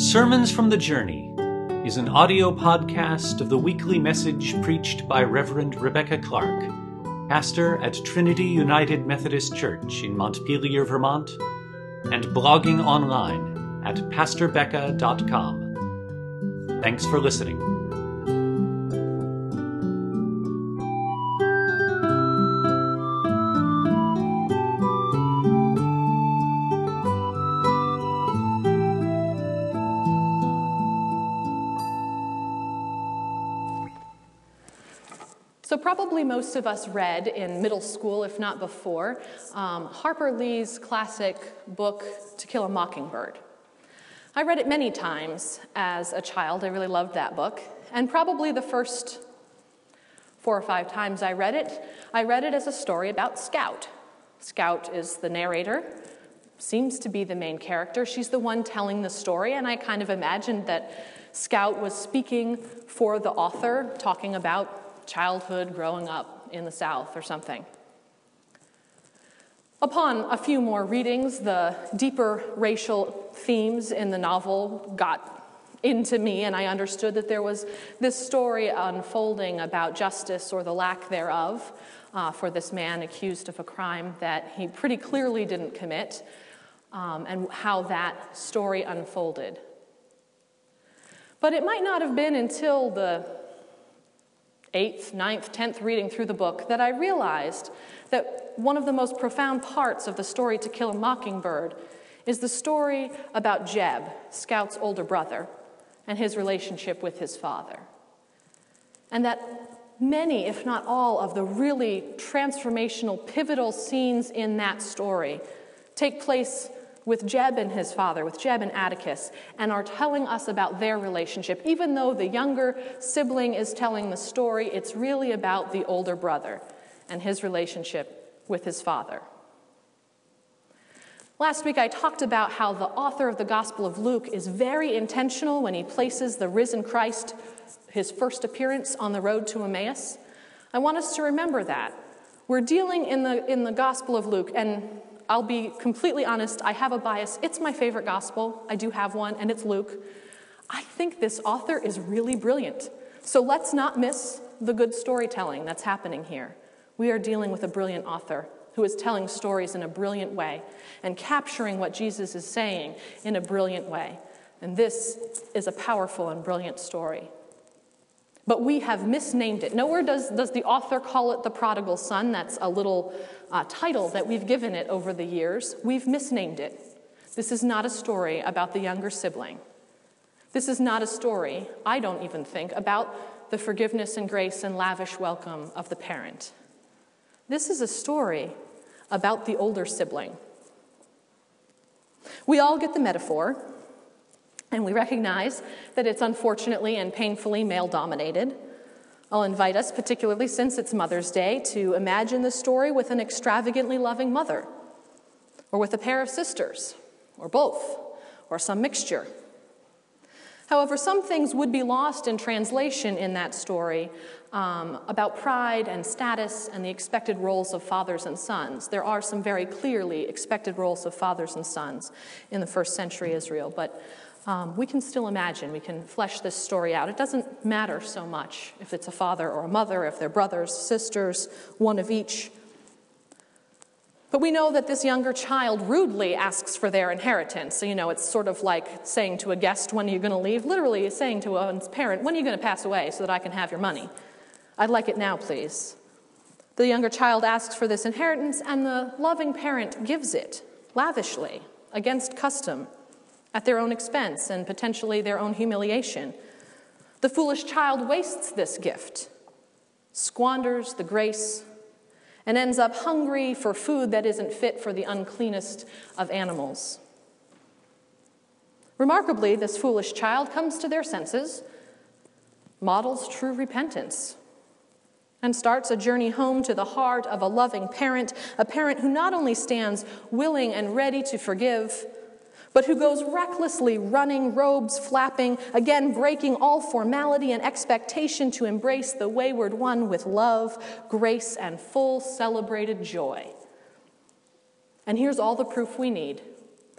Sermons from the Journey is an audio podcast of the weekly message preached by Reverend Rebecca Clark, pastor at Trinity United Methodist Church in Montpelier, Vermont, and blogging online at pastorbecca.com. Thanks for listening. So probably most of us read in middle school, if not before, Harper Lee's classic book, To Kill a Mockingbird. I read it many times as a child. I really loved that book. And probably the first 4 or 5 times I read it as a story about Scout. Scout is the narrator, seems to be the main character. She's the one telling the story, and I kind of imagined that Scout was speaking for the author, talking about childhood, growing up in the South or something. Upon a few more readings, the deeper racial themes in the novel got into me, and I understood that there was this story unfolding about justice or the lack thereof for this man accused of a crime that he pretty clearly didn't commit, and how that story unfolded. But it might not have been until the 8th, 9th, 10th reading through the book that I realized that one of the most profound parts of the story To Kill a Mockingbird is the story about Jeb, Scout's older brother, and his relationship with his father. And that many, if not all, of the really transformational, pivotal scenes in that story take place with Jeb and his father, with Jeb and Atticus, and are telling us about their relationship. Even though the younger sibling is telling the story, it's really about the older brother and his relationship with his father. Last week I talked about how the author of the Gospel of Luke is very intentional when he places the risen Christ, his first appearance, on the road to Emmaus. I want us to remember that. We're dealing in the Gospel of Luke, and I'll be completely honest, I have a bias. It's my favorite gospel. I do have one, and it's Luke. I think this author is really brilliant. So let's not miss the good storytelling that's happening here. We are dealing with a brilliant author who is telling stories in a brilliant way and capturing what Jesus is saying in a brilliant way. And this is a powerful and brilliant story. But we have misnamed it. Nowhere does the author call it the prodigal son. That's a little title that we've given it over the years. We've misnamed it. This is not a story about the younger sibling. This is not a story, I don't even think, about the forgiveness and grace and lavish welcome of the parent. This is a story about the older sibling. We all get the metaphor, and we recognize that it's unfortunately and painfully male-dominated. I'll invite us, particularly since it's Mother's Day, to imagine the story with an extravagantly loving mother, or with a pair of sisters, or both, or some mixture. However, some things would be lost in translation in that story about pride and status and the expected roles of fathers and sons. There are some very clearly expected roles of fathers and sons in the first century Israel, but we can still imagine, we can flesh this story out. It doesn't matter so much if it's a father or a mother, if they're brothers, sisters, one of each. But we know that this younger child rudely asks for their inheritance. So, it's sort of like saying to a guest, when are you going to leave? Literally saying to one's parent, when are you going to pass away so that I can have your money? I'd like it now, please. The younger child asks for this inheritance, and the loving parent gives it lavishly, against custom, at their own expense and potentially their own humiliation. The foolish child wastes this gift, squanders the grace, and ends up hungry for food that isn't fit for the uncleanest of animals. Remarkably, this foolish child comes to their senses, models true repentance, and starts a journey home to the heart of a loving parent, a parent who not only stands willing and ready to forgive, but who goes recklessly running, robes flapping, again breaking all formality and expectation to embrace the wayward one with love, grace, and full celebrated joy. And here's all the proof we need.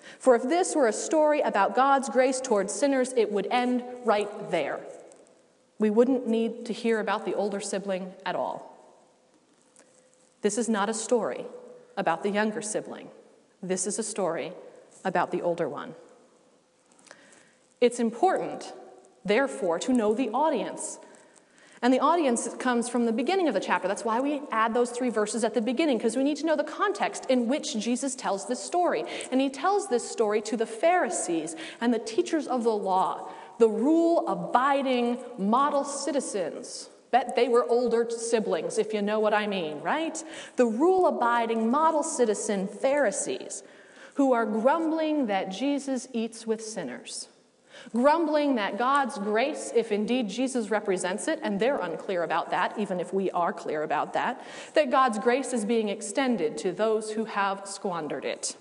For if this were a story about God's grace towards sinners, it would end right there. We wouldn't need to hear about the older sibling at all. This is not a story about the younger sibling. This is a story about the older one. It's important, therefore, to know the audience. And the audience comes from the beginning of the chapter. That's why we add those 3 verses at the beginning, because we need to know the context in which Jesus tells this story. And he tells this story to the Pharisees and the teachers of the law, the rule-abiding model citizens. Bet they were older siblings, if you know what I mean, right? The rule-abiding model citizen Pharisees who are grumbling that Jesus eats with sinners. Grumbling that God's grace, if indeed Jesus represents it, and they're unclear about that, even if we are clear about that God's grace is being extended to those who have squandered it.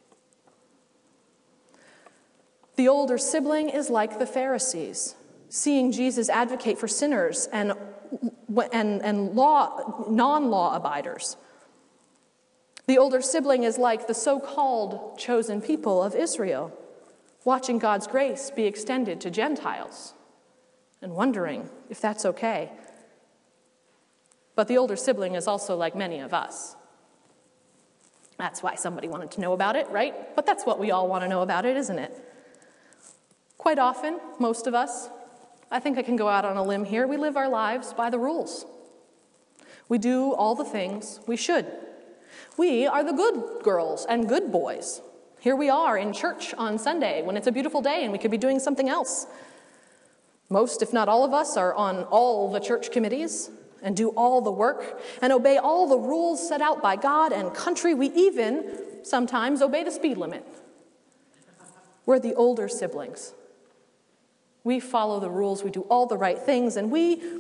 The older sibling is like the Pharisees, seeing Jesus advocate for sinners and non-law abiders. The older sibling is like the so-called chosen people of Israel, watching God's grace be extended to Gentiles and wondering if that's okay. But the older sibling is also like many of us. That's why somebody wanted to know about it, right? But that's what we all want to know about it, isn't it? Quite often, most of us, I think I can go out on a limb here, we live our lives by the rules. We do all the things we should. We are the good girls and good boys. Here we are in church on Sunday when it's a beautiful day and we could be doing something else. Most, if not all of us, are on all the church committees and do all the work and obey all the rules set out by God and country. We even sometimes obey the speed limit. We're the older siblings. We follow the rules, we do all the right things, and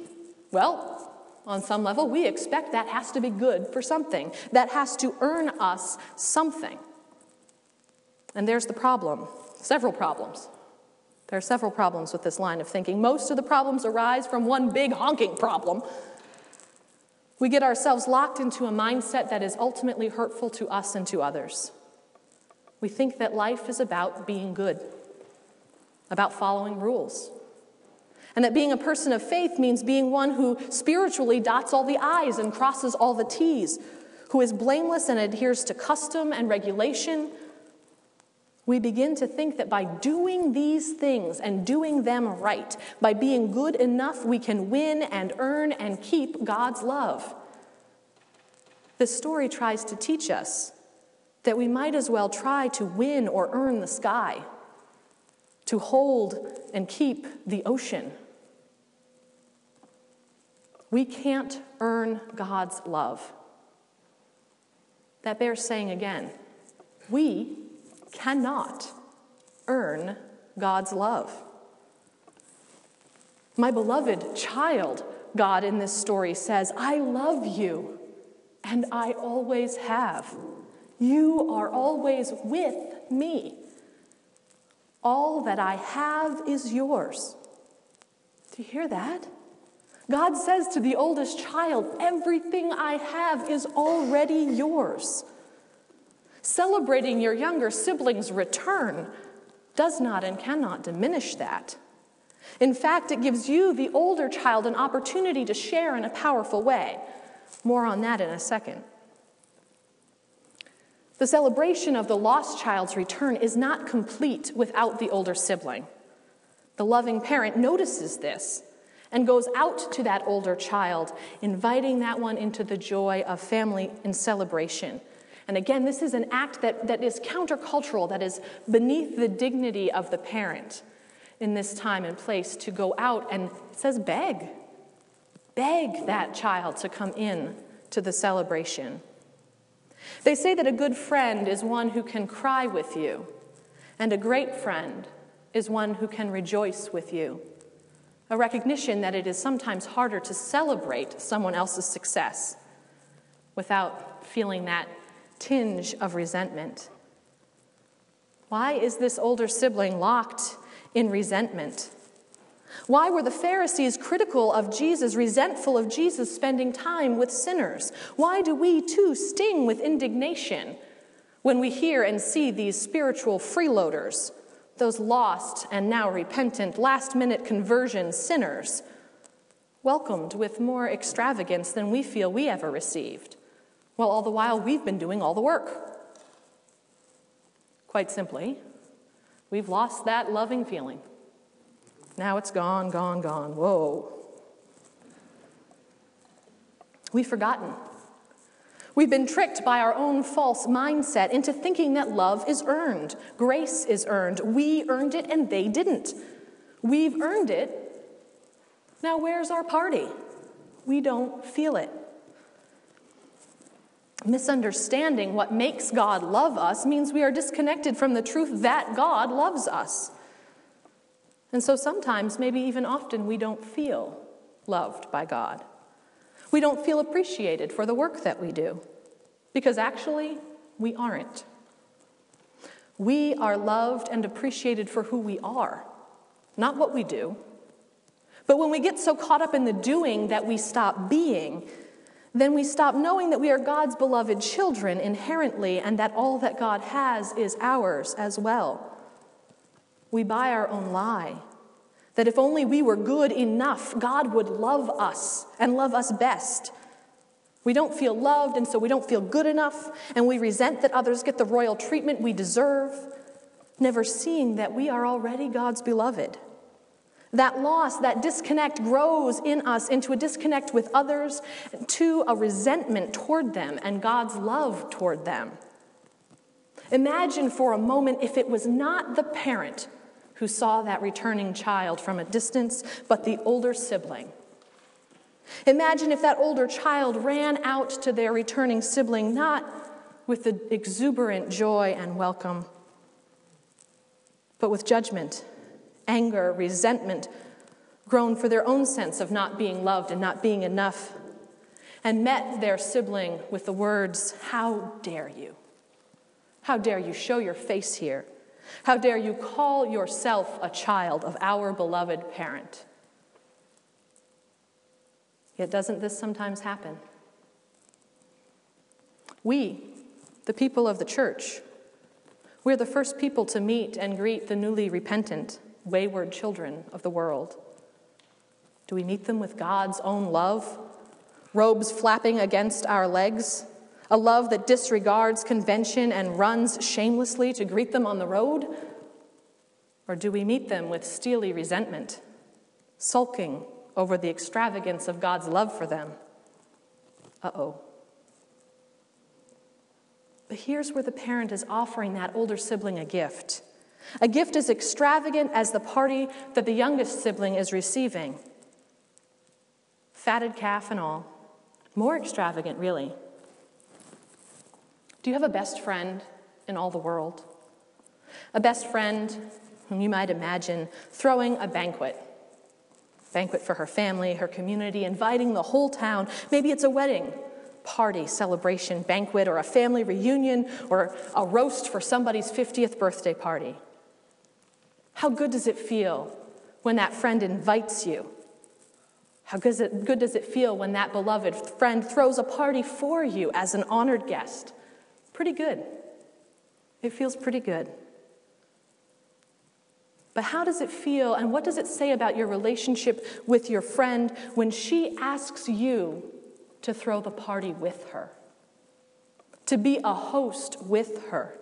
on some level, we expect that has to be good for something. That has to earn us something. And there's the problem. Several problems. There are several problems with this line of thinking. Most of the problems arise from one big honking problem. We get ourselves locked into a mindset that is ultimately hurtful to us and to others. We think that life is about being good, about following rules, and that being a person of faith means being one who spiritually dots all the I's and crosses all the T's, who is blameless and adheres to custom and regulation. We begin to think that by doing these things and doing them right, by being good enough, we can win and earn and keep God's love. This story tries to teach us that we might as well try to win or earn the sky, to hold and keep the ocean. We can't earn God's love. That bears saying again. We cannot earn God's love. My beloved child, God in this story says, I love you, and I always have. You are always with me. All that I have is yours. Do you hear that? God says to the oldest child, everything I have is already yours. Celebrating your younger sibling's return does not and cannot diminish that. In fact, it gives you, the older child, an opportunity to share in a powerful way. More on that in a second. The celebration of the lost child's return is not complete without the older sibling. The loving parent notices this and goes out to that older child, inviting that one into the joy of family and celebration. And again, this is an act that is countercultural, that is beneath the dignity of the parent in this time and place, to go out and, it says, beg that child to come in to the celebration. They say that a good friend is one who can cry with you, and a great friend is one who can rejoice with you. A recognition that it is sometimes harder to celebrate someone else's success without feeling that tinge of resentment. Why is this older sibling locked in resentment? Why were the Pharisees critical of Jesus, resentful of Jesus spending time with sinners? Why do we too sting with indignation When we hear and see these spiritual freeloaders, those lost and now repentant, last-minute conversion sinners, welcomed with more extravagance than we feel we ever received, while all the while we've been doing all the work. Quite simply, we've lost that loving feeling. Now it's gone, gone, gone. Whoa. We've forgotten. We've been tricked by our own false mindset into thinking that love is earned, grace is earned. We earned it and they didn't. We've earned it. Now where's our party? We don't feel it. Misunderstanding what makes God love us means we are disconnected from the truth that God loves us. And so sometimes, maybe even often, we don't feel loved by God. We don't feel appreciated for the work that we do, because actually, we aren't. We are loved and appreciated for who we are, not what we do. But when we get so caught up in the doing that we stop being, then we stop knowing that we are God's beloved children inherently and that all that God has is ours as well. We buy our own lie, that if only we were good enough, God would love us and love us best. We don't feel loved, and so we don't feel good enough, and we resent that others get the royal treatment we deserve, never seeing that we are already God's beloved. That loss, that disconnect grows in us into a disconnect with others, to a resentment toward them and God's love toward them. Imagine for a moment if it was not the parent who saw that returning child from a distance, but the older sibling. Imagine if that older child ran out to their returning sibling, not with the exuberant joy and welcome, but with judgment, anger, resentment, grown for their own sense of not being loved and not being enough, and met their sibling with the words, "How dare you? How dare you show your face here? How dare you call yourself a child of our beloved parent?" Yet doesn't this sometimes happen? We, the people of the church, we're the first people to meet and greet the newly repentant, wayward children of the world. Do we meet them with God's own love, robes flapping against our legs, a love that disregards convention and runs shamelessly to greet them on the road? Or do we meet them with steely resentment, sulking over the extravagance of God's love for them? Uh-oh. But here's where the parent is offering that older sibling a gift as extravagant as the party that the youngest sibling is receiving. Fatted calf and all. More extravagant, really. Do you have a best friend in all the world? A best friend whom you might imagine throwing a banquet for her family, her community, inviting the whole town. Maybe it's a wedding, party, celebration, banquet, or a family reunion, or a roast for somebody's 50th birthday party. How good does it feel when that friend invites you? How good does it feel when that beloved friend throws a party for you as an honored guest? Pretty good. It feels pretty good. But how does it feel, and what does it say about your relationship with your friend when she asks you to throw the party with her, to be a host with her?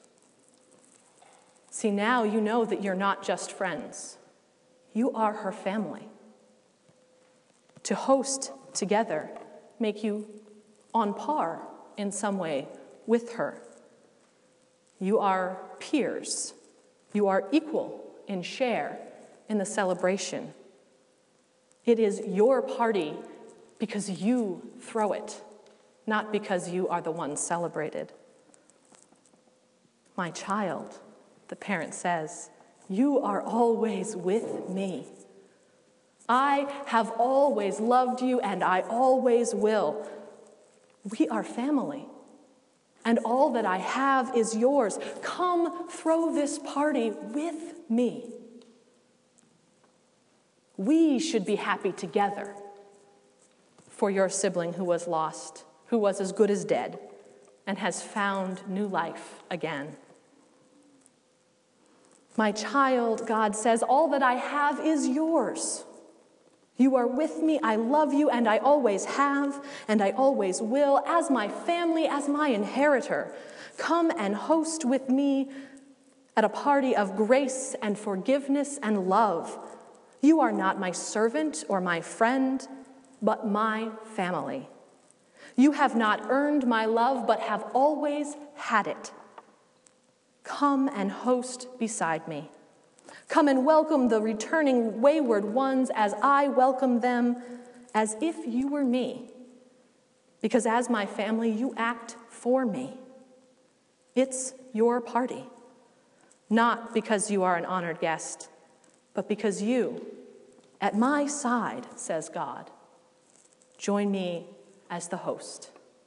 See, now you know that you're not just friends. You are her family. To host together make you on par in some way with her. You are peers. You are equal in share in the celebration. It is your party because you throw it, not because you are the one celebrated. My child, the parent says, you are always with me. I have always loved you, and I always will. We are family, and all that I have is yours. Come throw this party with me. We should be happy together for your sibling who was lost, who was as good as dead, and has found new life again. My child, God says, all that I have is yours. You are with me, I love you, and I always have, and I always will, as my family, as my inheritor. Come and host with me at a party of grace and forgiveness and love. You are not my servant or my friend, but my family. You have not earned my love, but have always had it. Come and host beside me. Come and welcome the returning wayward ones as I welcome them, as if you were me. Because as my family, you act for me. It's your party. Not because you are an honored guest, but because you, at my side, says God, join me as the host.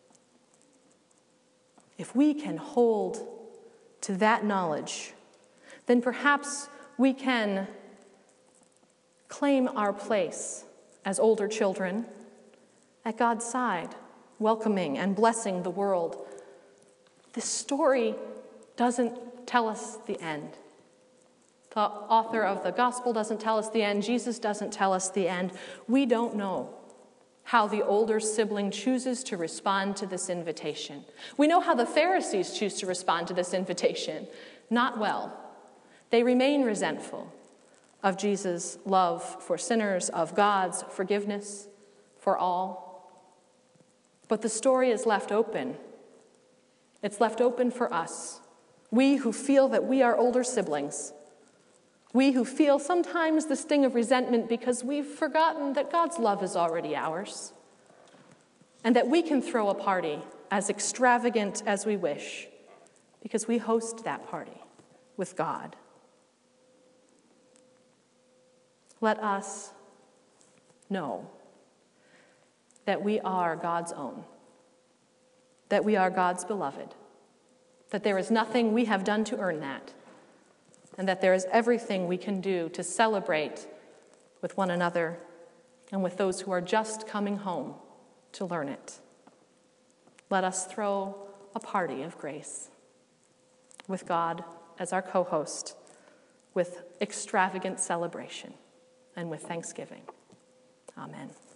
If we can hold to that knowledge, then perhaps we can claim our place as older children at God's side, welcoming and blessing the world. This story doesn't tell us the end. The author of the gospel doesn't tell us the end. Jesus doesn't tell us the end. We don't know how the older sibling chooses to respond to this invitation. We know how the Pharisees choose to respond to this invitation. Not well. They remain resentful of Jesus' love for sinners, of God's forgiveness for all. But the story is left open. It's left open for us. We who feel that we are older siblings. We who feel sometimes the sting of resentment because we've forgotten that God's love is already ours. And that we can throw a party as extravagant as we wish because we host that party with God. Let us know that we are God's own, that we are God's beloved, that there is nothing we have done to earn that, and that there is everything we can do to celebrate with one another and with those who are just coming home to learn it. Let us throw a party of grace with God as our co-host, with extravagant celebration and with thanksgiving. Amen.